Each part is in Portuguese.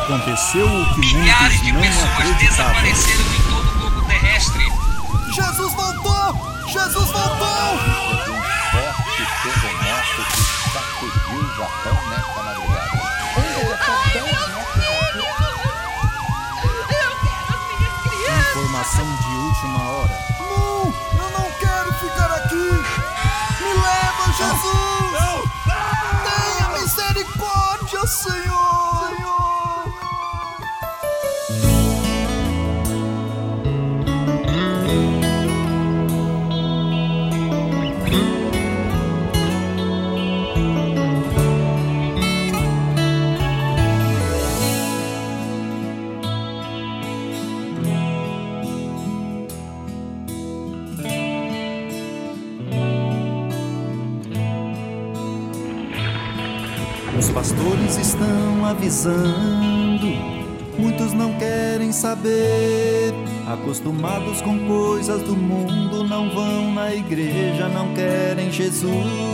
Aconteceu o que Milhares de muitos não pessoas acreditavam. desapareceram em todo o globo terrestre. Jesus voltou! Jesus voltou! De um forte terremoto que sacudiu o Japão nesta madrugada. Informação de última hora. Não! Eu não quero ficar aqui! Me leva, Jesus! Tenha misericórdia, Senhor! Os pastores estão avisando, muitos não querem saber. Acostumados com coisas do mundo, não vão na igreja, não querem Jesus.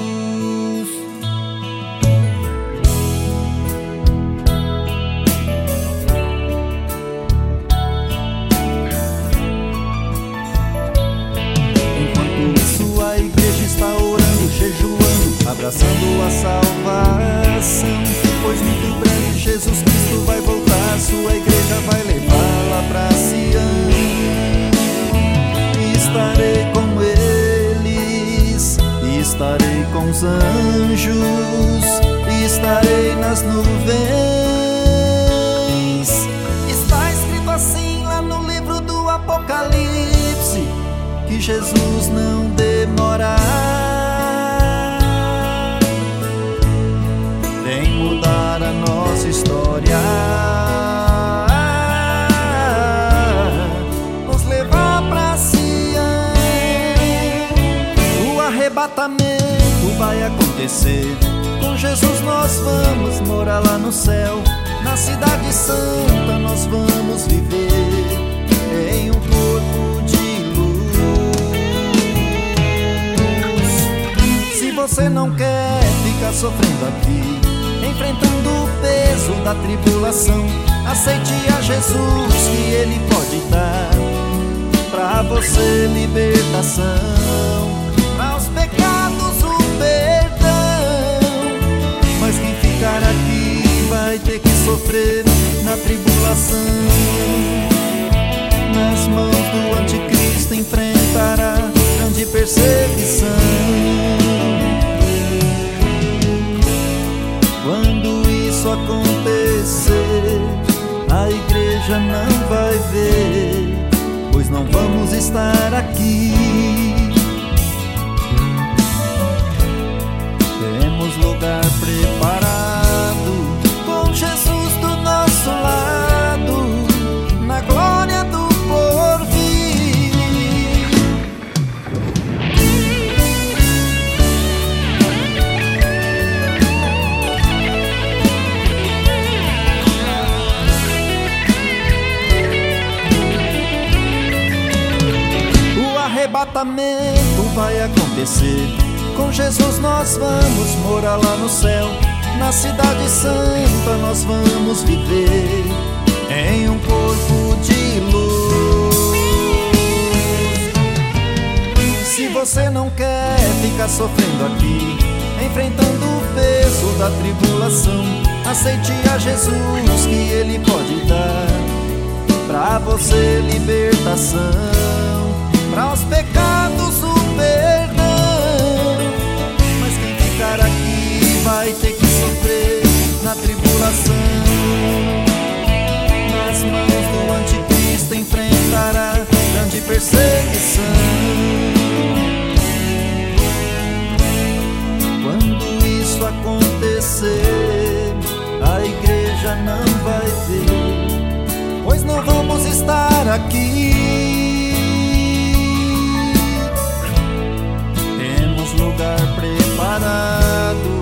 Enquanto isso, a igreja está orando, jejuando, abraçando a salvação. Pois muito breve Jesus Cristo vai voltar, sua igreja vai levá-la pra Sião. E estarei com eles, e estarei com os anjos, e estarei nas nuvens. Está escrito assim lá no livro do Apocalipse, que Jesus não demora. Vem mudar a nossa história, nos levar pra Sião. O arrebatamento vai acontecer, com Jesus nós vamos morar lá no céu. Na cidade santa nós vamos viver em um corpo de luz. Se você não quer ficar sofrendo aqui, enfrentando o peso da tribulação, aceite a Jesus, que Ele pode dar pra você libertação, para os pecados o perdão. Mas quem ficar aqui vai ter que sofrer na tribulação. Nas mãos do anticristo enfrentará grande perseguição. Quando isso acontecer, a igreja não vai ver, pois não vamos estar aqui. Temos lugar preparado, com Jesus do nosso lado, na glória do porvir. O arrebatamento vai acontecer, com Jesus nós vamos morar lá no céu. Na cidade santa nós vamos viver em um corpo de luz. Se você não quer ficar sofrendo aqui, enfrentando o peso da tribulação, aceite a Jesus, que Ele pode dar pra você libertação, para os pecados o perdão. Mas quem ficar aqui vai ter que sofrer na tribulação. Nas mãos do anticristo enfrentará grande perseguição. Quando isso acontecer, a igreja não vai ver, pois não vamos estar aqui. Temos lugar preparado,